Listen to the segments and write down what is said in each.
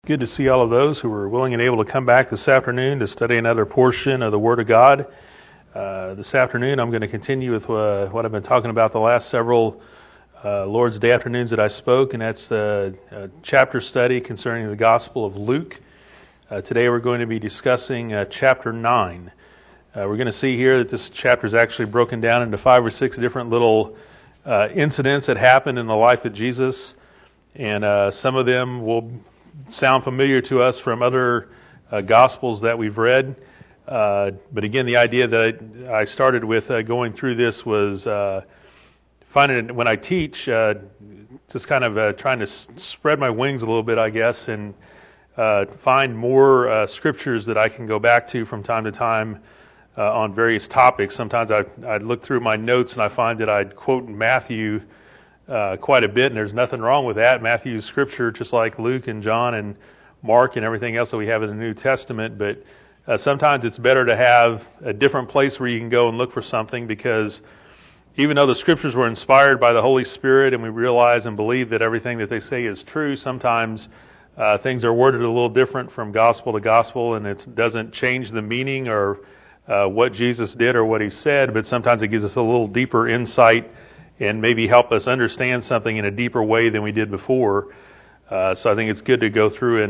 good to see all of those who were willing and able to come back this afternoon to study another portion of the Word of God. This afternoon I'm going to continue with what I've been talking about the last several Lord's Day afternoons that I spoke, and that's the chapter study concerning the Gospel of Luke. Today we're going to be discussing chapter 9. We're going to see here that this chapter is actually broken down into 5 or 6 different little incidents that happened in the life of Jesus, and some of them will sound familiar to us from other Gospels that we've read. But again, the idea that I started with going through this was finding when I teach, just kind of trying to spread my wings a little bit, I guess, and find more scriptures that I can go back to from time to time on various topics. Sometimes I'd look through my notes and I find that I'd quote Matthew quite a bit, and there's nothing wrong with that. Matthew's scripture, just like Luke and John and Mark and everything else that we have in the New Testament, but sometimes it's better to have a different place where you can go and look for something, because even though the scriptures were inspired by the Holy Spirit and we realize and believe that everything that they say is true, sometimes things are worded a little different from gospel to gospel, and it doesn't change the meaning or what Jesus did or what he said, but sometimes it gives us a little deeper insight and maybe help us understand something in a deeper way than we did before. So I think it's good to go through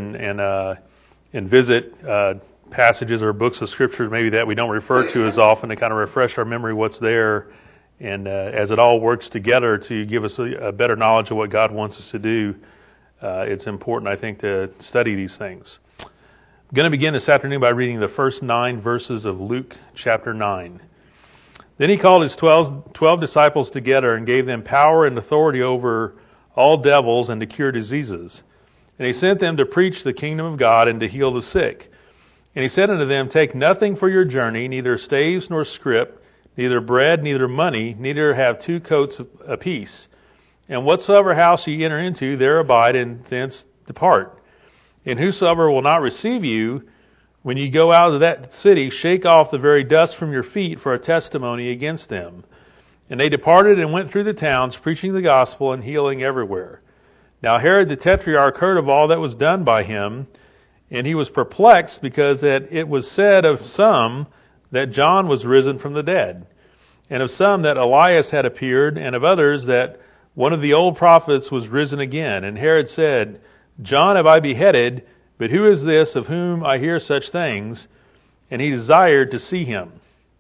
and visit passages or books of scripture maybe that we don't refer to as often, to kind of refresh our memory what's there, and as it all works together to give us a better knowledge of what God wants us to do, it's important, I think, to study these things. I'm going to begin this afternoon by reading the first 9 verses of Luke chapter 9. Then he called his 12 disciples together and gave them power and authority over all devils and to cure diseases. And he sent them to preach the kingdom of God and to heal the sick. And he said unto them, Take nothing for your journey, neither staves nor scrip, neither bread, neither money, neither have 2 coats apiece. And whatsoever house ye enter into, there abide, and thence depart. And whosoever will not receive you, when you go out of that city, shake off the very dust from your feet for a testimony against them. And they departed and went through the towns, preaching the gospel and healing everywhere. Now Herod the Tetrarch heard of all that was done by him, and he was perplexed, because that it was said of some that John was risen from the dead, and of some that Elias had appeared, and of others that one of the old prophets was risen again. And Herod said, John have I beheaded, but who is this of whom I hear such things? And he desired to see him.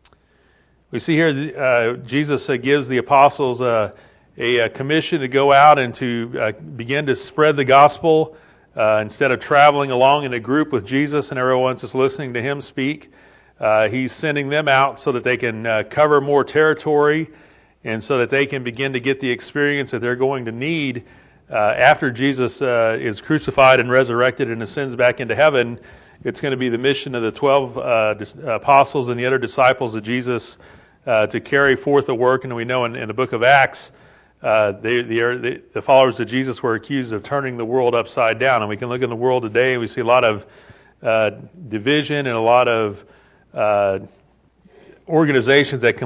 We see here Jesus gives the apostles a commission to go out and to begin to spread the gospel. Instead of traveling along in a group with Jesus and everyone's just listening to him speak, he's sending them out so that they can cover more territory, and so that they can begin to get the experience that they're going to need after Jesus is crucified and resurrected and ascends back into heaven. It's going to be the mission of the 12 apostles and the other disciples of Jesus to carry forth the work. And we know in the book of Acts, the followers of Jesus were accused of turning the world upside down. And we can look in the world today and we see a lot of division and a lot of organizations that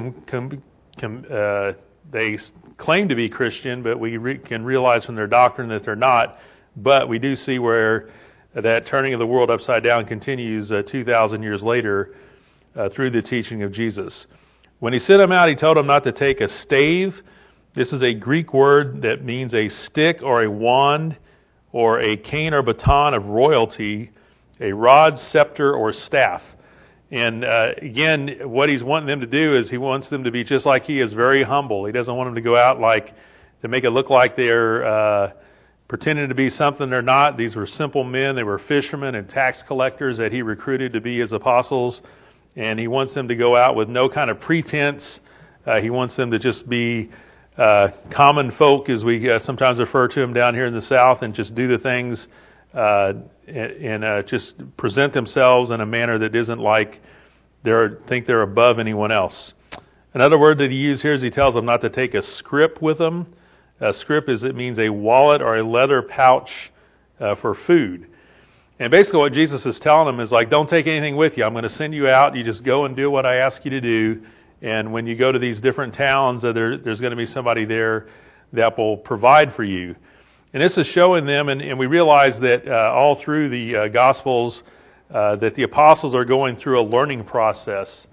they claim to be Christian, but we can realize from their doctrine that they're not. But we do see where that turning of the world upside down continues 2,000 years later through the teaching of Jesus. When he sent them out, he told them not to take a stave. This is a Greek word that means a stick or a wand or a cane or baton of royalty, a rod, scepter, or staff. And again, what he's wanting them to do is he wants them to be just like he is, very humble. He doesn't want them to go out to make it look like they're pretending to be something they're not. These were simple men. They were fishermen and tax collectors that he recruited to be his apostles. And he wants them to go out with no kind of pretense. He wants them to just be common folk, as we sometimes refer to them down here in the South, and just do the things and just present themselves in a manner that isn't like think they're above anyone else. Another word that he used here is he tells them not to take a scrip with them. A scrip it means a wallet or a leather pouch for food. And basically what Jesus is telling them is don't take anything with you. I'm going to send you out. You just go and do what I ask you to do. And when you go to these different towns, there's going to be somebody there that will provide for you. And this is showing them, and we realize that all through the Gospels, that the apostles are going through a learning process.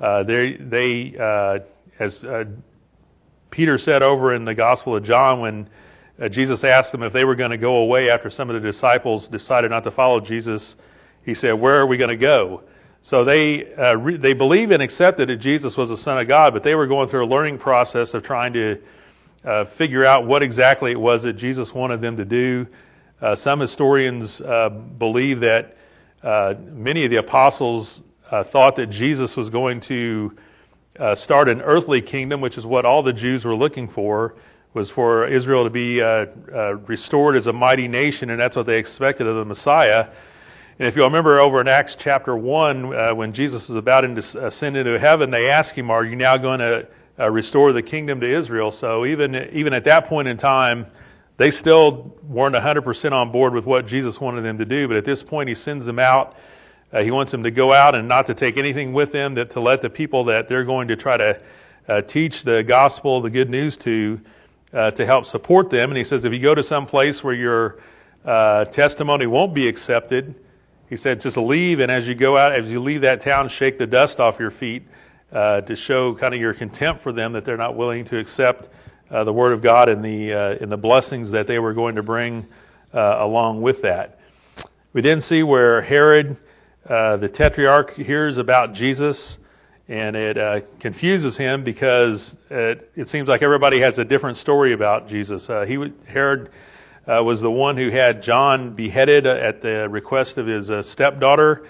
As Peter said over in the Gospel of John, when Jesus asked them if they were going to go away after some of the disciples decided not to follow Jesus, he said, "Where are we going to go?" So they believed and accepted that Jesus was the Son of God, but they were going through a learning process of trying to figure out what exactly it was that Jesus wanted them to do. Some historians believe that many of the apostles thought that Jesus was going to start an earthly kingdom, which is what all the Jews were looking for, was for Israel to be restored as a mighty nation, and that's what they expected of the Messiah. And if you'll remember over in Acts chapter 1, when Jesus is about to ascend into heaven, they ask him, "Are you now going to restore the kingdom to Israel?" So even at that point in time, they still weren't 100% on board with what Jesus wanted them to do. But at this point, he sends them out. He wants them to go out and not to take anything with them, to let the people that they're going to try to teach the gospel, the good news to help support them. And he says, if you go to some place where your testimony won't be accepted, he said, just leave, and as you go out, as you leave that town, shake the dust off your feet to show kind of your contempt for them, that they're not willing to accept the word of God and the blessings that they were going to bring along with that. We then see where Herod, the Tetrarch, hears about Jesus, and it confuses him because it seems like everybody has a different story about Jesus. Herod was the one who had John beheaded at the request of his stepdaughter,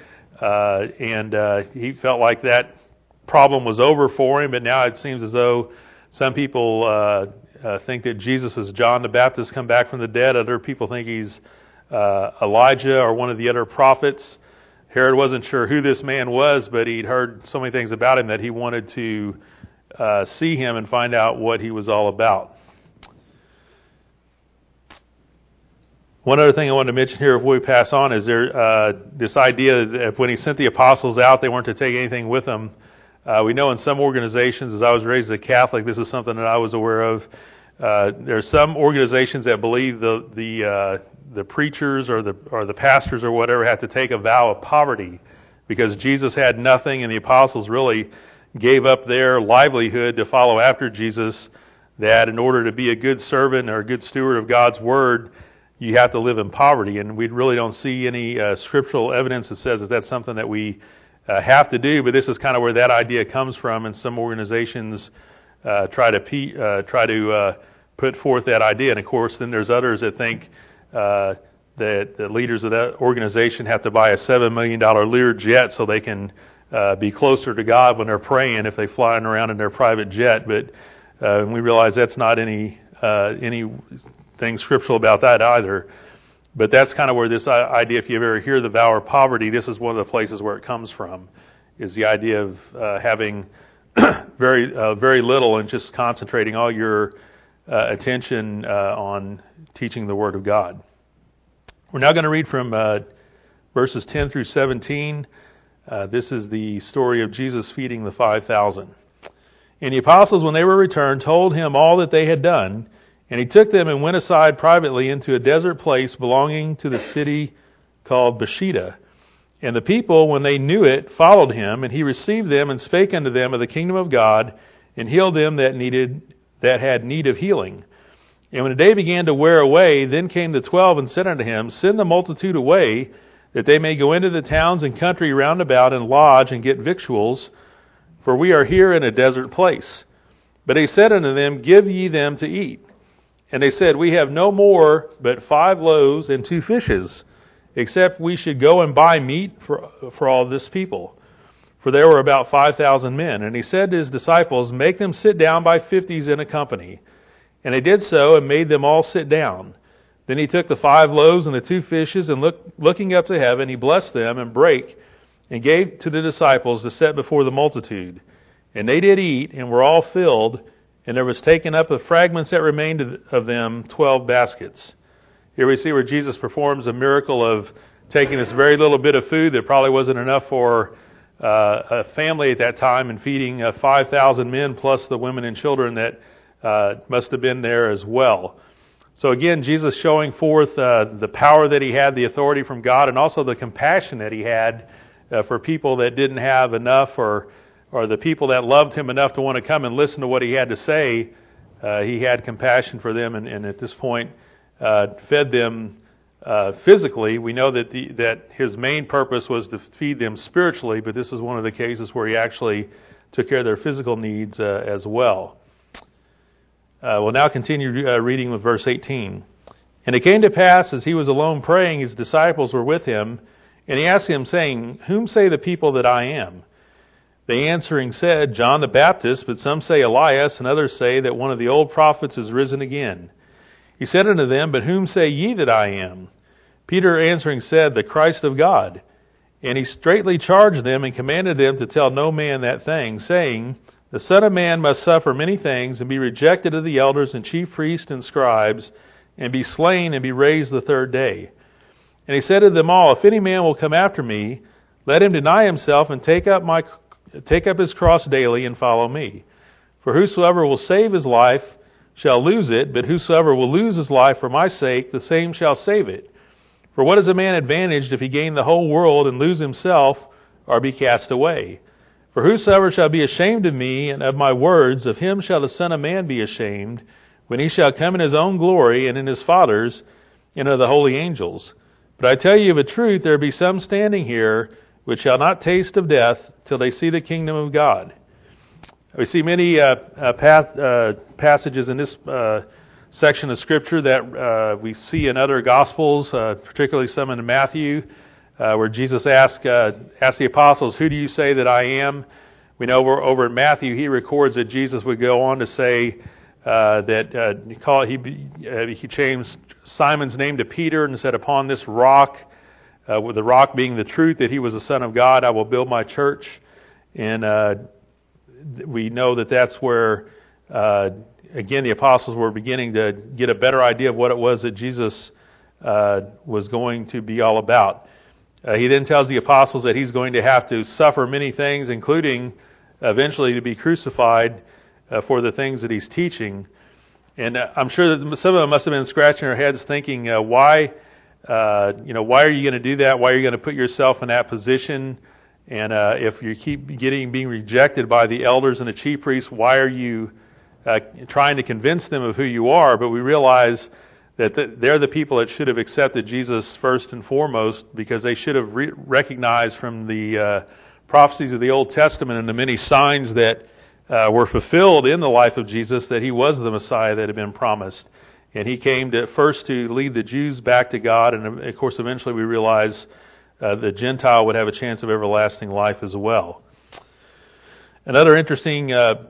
and he felt like that problem was over for him, but now it seems as though some people think that Jesus is John the Baptist come back from the dead. Other people think he's Elijah or one of the other prophets. Herod wasn't sure who this man was, but he'd heard so many things about him that he wanted to see him and find out what he was all about. One other thing I wanted to mention here before we pass on is this idea that when he sent the apostles out, they weren't to take anything with them. We know in some organizations, as I was raised as a Catholic, this is something that I was aware of. There are some organizations that believe the preachers or the pastors or whatever have to take a vow of poverty because Jesus had nothing and the apostles really gave up their livelihood to follow after Jesus, that in order to be a good servant or a good steward of God's word, you have to live in poverty. And we really don't see any scriptural evidence that says that that's something that we have to do, but this is kind of where that idea comes from, and some organizations try to put forth that idea. And of course, then there's others that think that the leaders of that organization have to buy a $7 million Lear jet so they can be closer to God when they're praying if they're flying around in their private jet. But we realize that's not anything scriptural about that either. But that's kind of where this idea, if you ever hear the vow of poverty, this is one of the places where it comes from, is the idea of having very little and just concentrating all your attention on teaching the Word of God. We're now going to read from verses 10 through 17. This is the story of Jesus feeding the 5,000. And the apostles, when they were returned, told him all that they had done. And he took them and went aside privately into a desert place belonging to the city called Bethsaida. And the people, when they knew it, followed him, and he received them and spake unto them of the kingdom of God, and healed them that had need of healing. And when the day began to wear away, then came the 12 and said unto him, Send the multitude away, that they may go into the towns and country round about and lodge and get victuals, for we are here in a desert place. But he said unto them, Give ye them to eat. And they said, We have no more but 5 loaves and 2 fishes, except we should go and buy meat for all this people. For there were about 5,000 men. And he said to his disciples, Make them sit down by 50s in a company. And they did so, and made them all sit down. Then he took the 5 loaves and the 2 fishes, and looking up to heaven, he blessed them, and brake, and gave to the disciples to set before the multitude. And they did eat, and were all filled, and there was taken up of fragments that remained of them 12 baskets. Here we see where Jesus performs a miracle of taking this very little bit of food that probably wasn't enough for a family at that time, and feeding 5,000 men plus the women and children that must have been there as well. So again, Jesus showing forth the power that he had, the authority from God, and also the compassion that he had for people that didn't have enough, or the people that loved him enough to want to come and listen to what he had to say. He had compassion for them, and at this point fed them physically. We know that his main purpose was to feed them spiritually, but this is one of the cases where he actually took care of their physical needs as well. We'll now continue reading with verse 18. And it came to pass, as he was alone praying, his disciples were with him, and he asked him, saying, Whom say the people that I am? They answering said, John the Baptist, but some say Elias, and others say that one of the old prophets is risen again. He said unto them, But whom say ye that I am? Peter answering said, The Christ of God. And he straitly charged them and commanded them to tell no man that thing, saying, The Son of Man must suffer many things, and be rejected of the elders and chief priests and scribes, and be slain and be raised the third day. And he said to them all, If any man will come after me, let him deny himself and take up his cross daily and follow me. For whosoever will save his life shall lose it, but whosoever will lose his life for my sake, the same shall save it. For what is a man advantaged if he gain the whole world and lose himself, or be cast away? For whosoever shall be ashamed of me and of my words, of him shall the Son of Man be ashamed, when he shall come in his own glory and in his Father's and of the holy angels. But I tell you of a truth, there be some standing here which shall not taste of death till they see the kingdom of God. We see many passages in this section of Scripture that we see in other Gospels, particularly some in Matthew, where Jesus asked the apostles, Who do you say that I am? We know over in Matthew he records that Jesus would go on to say he changed Simon's name to Peter and said, Upon this rock, with the rock being the truth that he was the Son of God, I will build my church. And we know that that's where, again, the apostles were beginning to get a better idea of what it was that Jesus was going to be all about. He then tells the apostles that he's going to have to suffer many things, including eventually to be crucified for the things that he's teaching. And I'm sure that some of them must have been scratching their heads thinking, why are you going to do that? Why are you going to put yourself in that position? And if you keep being rejected by the elders and the chief priests, why are you trying to convince them of who you are? But we realize that they're the people that should have accepted Jesus first and foremost, because they should have recognized from the prophecies of the Old Testament and the many signs that were fulfilled in the life of Jesus that he was the Messiah that had been promised. And he came first to lead the Jews back to God, and of course eventually we realize the Gentile would have a chance of everlasting life as well. Another interesting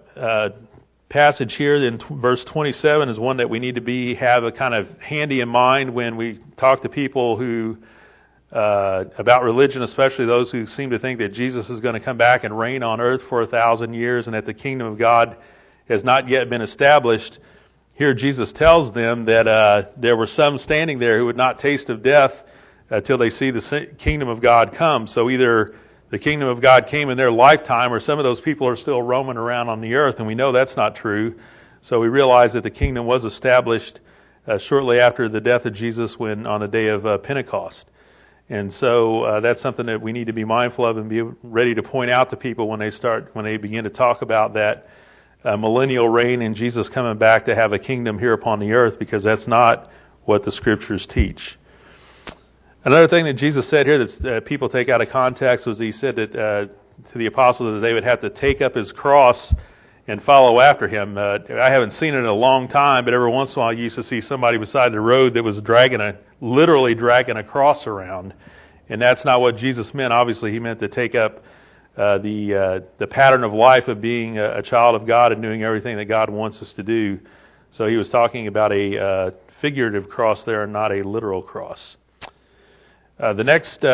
passage here in verse 27 is one that we need to have a kind of handy in mind when we talk to people who about religion, especially those who seem to think that Jesus is going to come back and reign on earth for 1,000 years and that the kingdom of God has not yet been established. Here Jesus tells them that there were some standing there who would not taste of death till they see the kingdom of God come. So either the kingdom of God came in their lifetime, or some of those people are still roaming around on the earth, and we know that's not true. So we realize that the kingdom was established shortly after the death of Jesus, on the day of Pentecost. And so that's something that we need to be mindful of and be ready to point out to people when they begin to talk about that millennial reign and Jesus coming back to have a kingdom here upon the earth, because that's not what the Scriptures teach. Another thing that Jesus said here that people take out of context was he said that to the apostles that they would have to take up his cross and follow after him. I haven't seen it in a long time, but every once in a while you used to see somebody beside the road that was literally dragging a cross around. And that's not what Jesus meant. Obviously, he meant to take up the pattern of life of being a child of God and doing everything that God wants us to do. So he was talking about a figurative cross there and not a literal cross. The next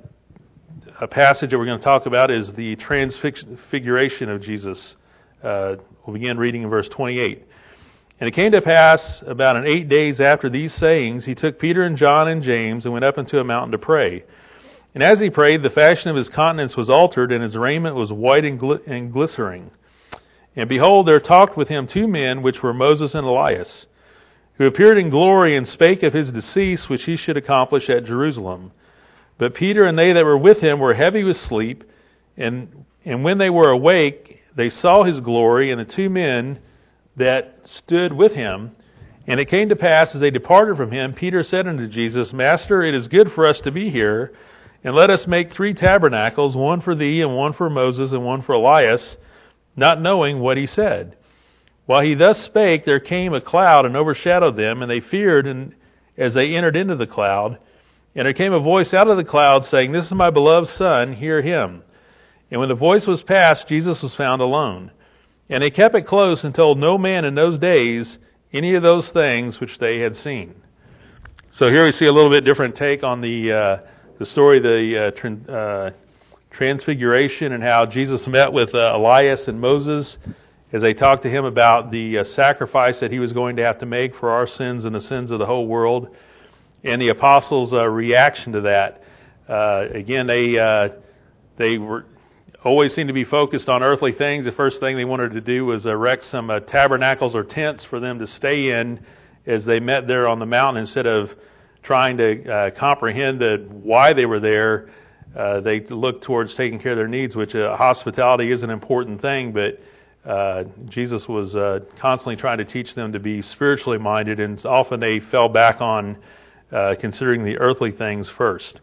passage that we're going to talk about is the transfiguration of Jesus. We'll begin reading in verse 28. And it came to pass about 8 days after these sayings, he took Peter and John and James and went up into a mountain to pray. And as he prayed, the fashion of his countenance was altered, and his raiment was white and glistering. And behold, there talked with him 2 men, which were Moses and Elias, who appeared in glory and spake of his decease, which he should accomplish at Jerusalem. But Peter and they that were with him were heavy with sleep, and when they were awake, they saw his glory and the two men that stood with him. And it came to pass, as they departed from him, Peter said unto Jesus, Master, it is good for us to be here, and let us make 3 tabernacles, one for thee, and one for Moses, and one for Elias, not knowing what he said. While he thus spake, there came a cloud and overshadowed them, and they feared as they entered into the cloud. And there came a voice out of the cloud, saying, This is my beloved Son, hear him. And when the voice was past, Jesus was found alone. And they kept it close and told no man in those days any of those things which they had seen. So here we see a little bit different take on the story of the transfiguration and how Jesus met with Elias and Moses as they talked to him about the sacrifice that he was going to have to make for our sins and the sins of the whole world, and the apostles' reaction to that. Again, they were always seemed to be focused on earthly things. The first thing they wanted to do was erect some tabernacles or tents for them to stay in as they met there on the mountain. Instead of trying to comprehend why they were there, they looked towards taking care of their needs, which hospitality is an important thing, but Jesus was constantly trying to teach them to be spiritually minded, and often they fell back on considering the earthly things first.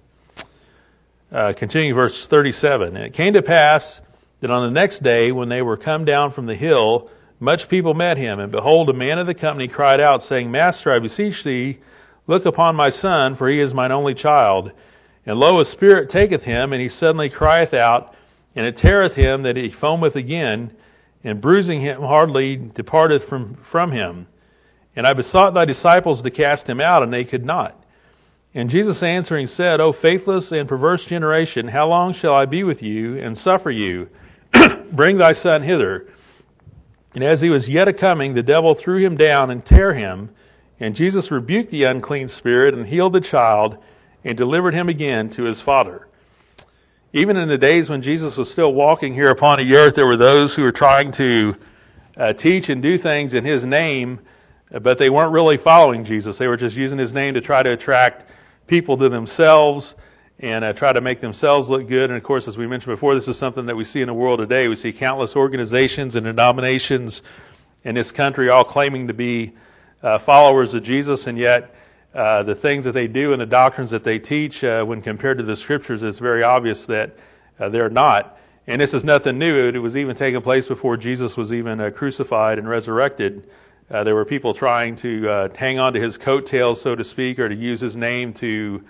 Continuing verse 37. And it came to pass that on the next day, when they were come down from the hill, much people met him. And behold, a man of the company cried out, saying, Master, I beseech thee, look upon my son, for he is mine only child. And lo, a spirit taketh him, and he suddenly crieth out, and it teareth him that he foameth again, and bruising him hardly departeth from him. And I besought thy disciples to cast him out, and they could not. And Jesus answering said, O faithless and perverse generation, how long shall I be with you and suffer you? Bring thy son hither. And as he was yet a-coming, the devil threw him down and tare him. And Jesus rebuked the unclean spirit and healed the child and delivered him again to his father. Even in the days when Jesus was still walking here upon the earth, there were those who were trying to teach and do things in his name, but they weren't really following Jesus. They were just using his name to try to attract people to themselves and try to make themselves look good. And of course, as we mentioned before, this is something that we see in the world today. We see countless organizations and denominations in this country all claiming to be followers of Jesus, and yet the things that they do and the doctrines that they teach, when compared to the scriptures, it's very obvious that they're not. And this is nothing new. It was even taking place before Jesus was even crucified and resurrected. There were people trying to hang on to his coattails, so to speak, or to use his name to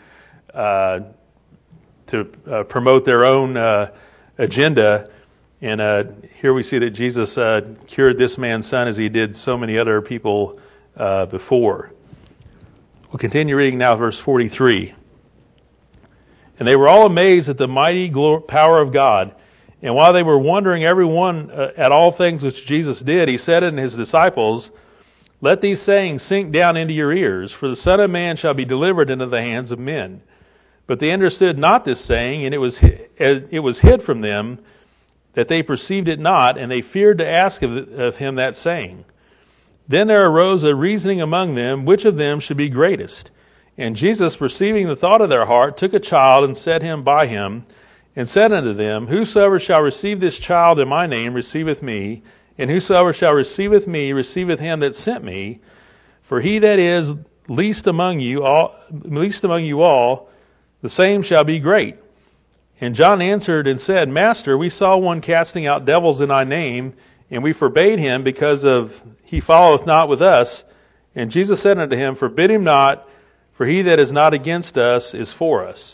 promote their own agenda. And here we see that Jesus cured this man's son as he did so many other people before. We'll continue reading now, verse 43. And they were all amazed at the mighty power of God. And while they were wondering every one at all things which Jesus did, he said unto his disciples, Let these sayings sink down into your ears, for the Son of Man shall be delivered into the hands of men. But they understood not this saying, and it was hid from them, that they perceived it not, and they feared to ask of him that saying. Then there arose a reasoning among them, which of them should be greatest. And Jesus, perceiving the thought of their heart, took a child and set him by him, and said unto them, Whosoever shall receive this child in my name receiveth me, and whosoever shall receiveth me receiveth him that sent me. For he that is least among you all, the same shall be great. And John answered and said, Master, we saw one casting out devils in thy name, and we forbade him, because he followeth not with us. And Jesus said unto him, Forbid him not, for he that is not against us is for us.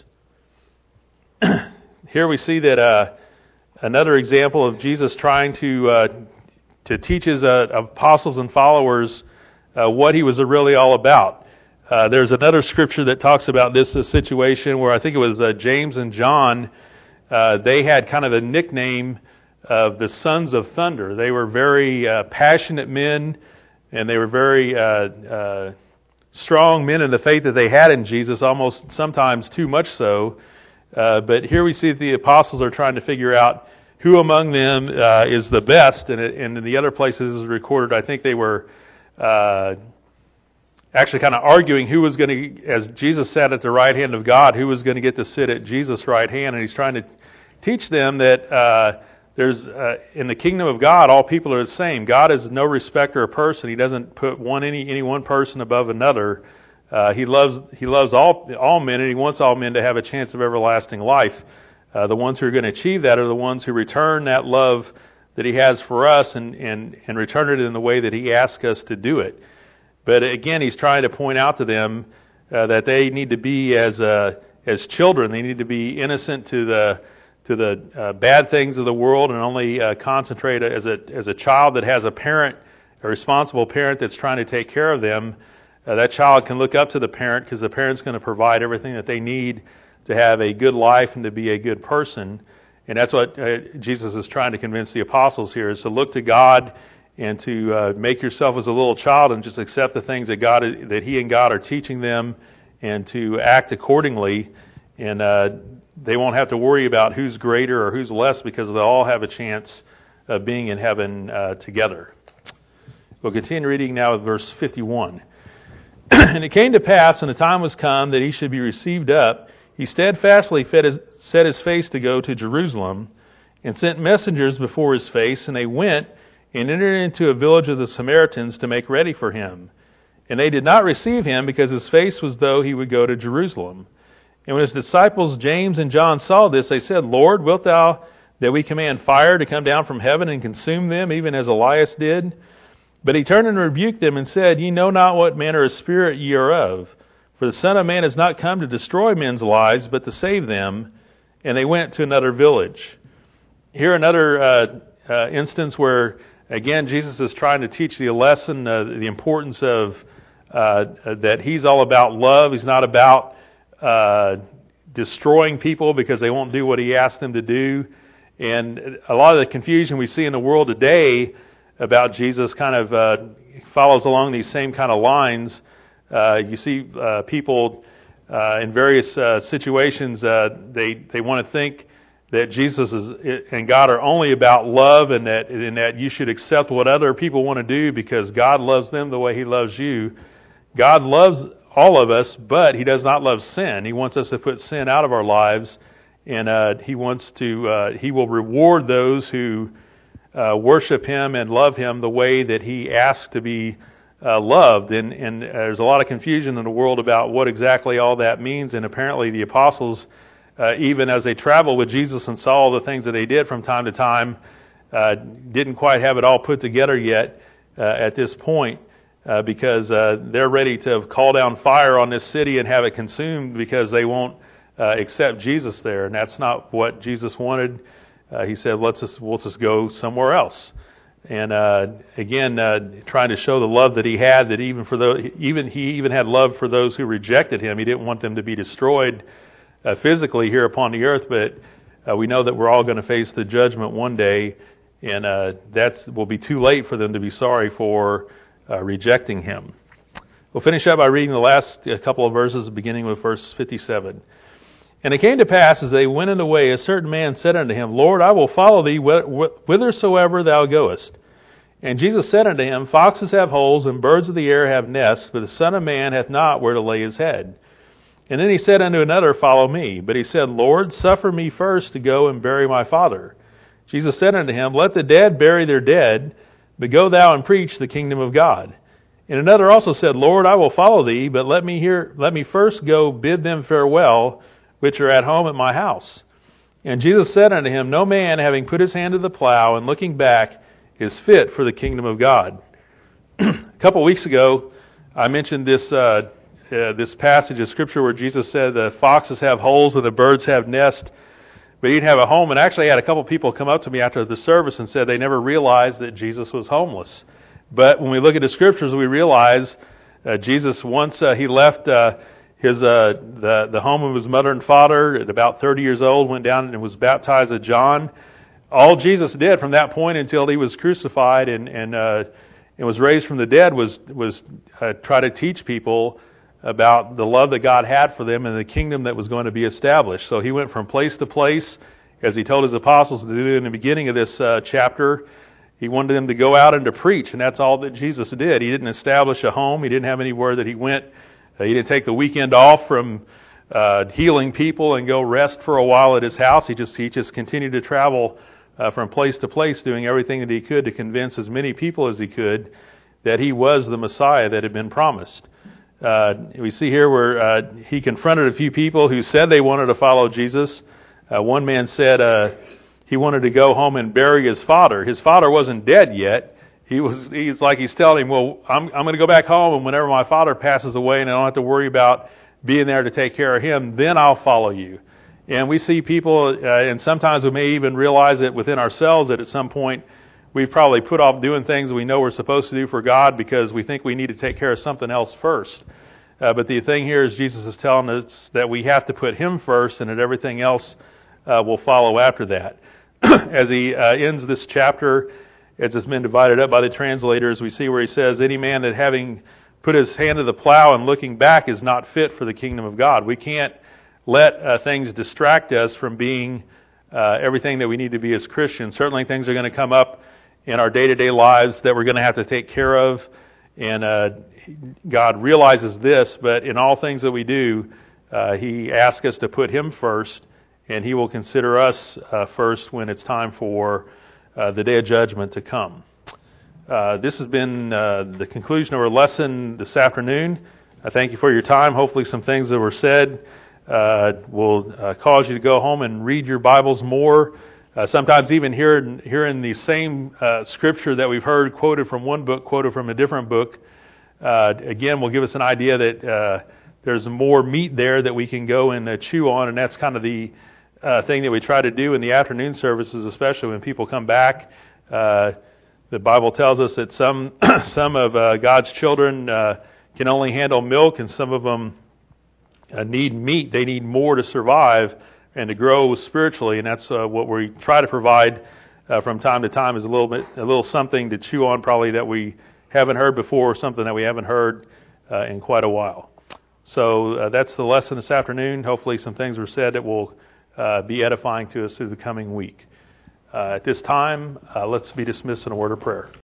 Here we see that another example of Jesus trying to teach his apostles and followers what he was really all about. There's another scripture that talks about this situation where I think it was James and John. They had kind of a nickname of the sons of thunder. They were very passionate men, and they were very strong men in the faith that they had in Jesus, almost sometimes too much so. But here we see that the apostles are trying to figure out who among them is the best, and in the other places is recorded, I think they were actually kind of arguing who was going to, as Jesus sat at the right hand of God, who was going to get to sit at Jesus' right hand. And he's trying to teach them that there's in the kingdom of God, all people are the same. God is no respecter of person. He doesn't put any one person above another. He loves all men, and he wants all men to have a chance of everlasting life. The ones who are going to achieve that are the ones who return that love that he has for us and return it in the way that he asks us to do it. But again, he's trying to point out to them that they need to be as children. They need to be innocent to the bad things of the world and only concentrate as a child that has a responsible parent that's trying to take care of them. That child can look up to the parent because the parent's going to provide everything that they need to have a good life and to be a good person. And that's what Jesus is trying to convince the apostles here, is to look to God and to make yourself as a little child and just accept the things that He and God are teaching them, and to act accordingly. And they won't have to worry about who's greater or who's less, because they'll all have a chance of being in heaven together. We'll continue reading now with verse 51. And it came to pass, when the time was come that he should be received up, he steadfastly set his face to go to Jerusalem, and sent messengers before his face, and they went and entered into a village of the Samaritans to make ready for him. And they did not receive him, because his face was though he would go to Jerusalem. And when his disciples James and John saw this, they said, Lord, wilt thou that we command fire to come down from heaven and consume them, even as Elias did? But he turned and rebuked them and said, Ye know not what manner of spirit ye are of. For the Son of Man has not come to destroy men's lives, but to save them. And they went to another village. Here another instance where, again, Jesus is trying to teach the lesson, the importance of that he's all about love. He's not about destroying people because they won't do what he asked them to do. And a lot of the confusion we see in the world today about Jesus kind of follows along these same kind of lines. You see people in various situations, they want to think that Jesus and God are only about love, and that you should accept what other people want to do because God loves them the way He loves you. God loves all of us, but He does not love sin. He wants us to put sin out of our lives, and He will reward those who worship Him and love Him the way that He asks to be loved. And there's a lot of confusion in the world about what exactly all that means. And apparently the apostles, even as they traveled with Jesus and saw all the things that they did from time to time, didn't quite have it all put together yet at this point, because they're ready to call down fire on this city and have it consumed because they won't accept Jesus there. And that's not what Jesus wanted. He said, we'll just go somewhere else. And again, trying to show the love that He had, that He even had love for those who rejected Him. He didn't want them to be destroyed physically here upon the earth, but we know that we're all going to face the judgment one day, and that will be too late for them to be sorry for rejecting Him. We'll finish up by reading the last couple of verses, beginning with verse 57. And it came to pass, as they went in the way, a certain man said unto him, Lord, I will follow thee whithersoever thou goest. And Jesus said unto him, Foxes have holes, and birds of the air have nests, but the Son of Man hath not where to lay his head. And then he said unto another, Follow me. But he said, Lord, suffer me first to go and bury my father. Jesus said unto him, Let the dead bury their dead, but go thou and preach the kingdom of God. And another also said, Lord, I will follow thee, but let me first go bid them farewell, which are at home at my house. And Jesus said unto him, No man, having put his hand to the plow and looking back, is fit for the kingdom of God. A couple of weeks ago, I mentioned this passage of Scripture where Jesus said the foxes have holes and the birds have nests, but he didn't have a home. And actually, I had a couple of people come up to me after the service and said they never realized that Jesus was homeless. But when we look at the Scriptures, we realize Jesus, once he left the home of his mother and father at about 30 years old, went down and was baptized as John. All Jesus did from that point until he was crucified and was raised from the dead was try to teach people about the love that God had for them and the kingdom that was going to be established. So he went from place to place, as he told his apostles to do in the beginning of this chapter, He wanted them to go out and to preach, and that's all that Jesus did. He didn't establish a home. He didn't have anywhere that he went. He didn't take the weekend off from healing people and go rest for a while at his house. He just continued to travel from place to place, doing everything that he could to convince as many people as he could that he was the Messiah that had been promised. We see here where he confronted a few people who said they wanted to follow Jesus. One man said he wanted to go home and bury his father. His father wasn't dead yet. He's telling him, well, I'm going to go back home, and whenever my father passes away and I don't have to worry about being there to take care of him, then I'll follow you. And we see people, and sometimes we may even realize it within ourselves that at some point we've probably put off doing things we know we're supposed to do for God because we think we need to take care of something else first. But the thing here is Jesus is telling us that we have to put Him first and that everything else will follow after that. As he ends this chapter, as it's been divided up by the translators, we see where he says, any man that having put his hand to the plow and looking back is not fit for the kingdom of God. We can't let things distract us from being everything that we need to be as Christians. Certainly things are going to come up in our day-to-day lives that we're going to have to take care of. And God realizes this, but in all things that we do, He asks us to put Him first, and He will consider us first when it's time for the day of judgment to come. This has been the conclusion of our lesson this afternoon. I thank you for your time. Hopefully some things that were said will cause you to go home and read your Bibles more. Sometimes even hearing the same scripture that we've heard quoted from one book, quoted from a different book, again will give us an idea that there's more meat there that we can go and chew on, and that's kind of the thing that we try to do in the afternoon services, especially when people come back. The Bible tells us that some of God's children can only handle milk, and some of them need meat. They need more to survive and to grow spiritually, and that's what we try to provide from time to time is a little something to chew on, probably that we haven't heard before, or something that we haven't heard in quite a while. So that's the lesson this afternoon. Hopefully some things were said that will be edifying to us through the coming week. At this time, let's be dismissed in a word of prayer.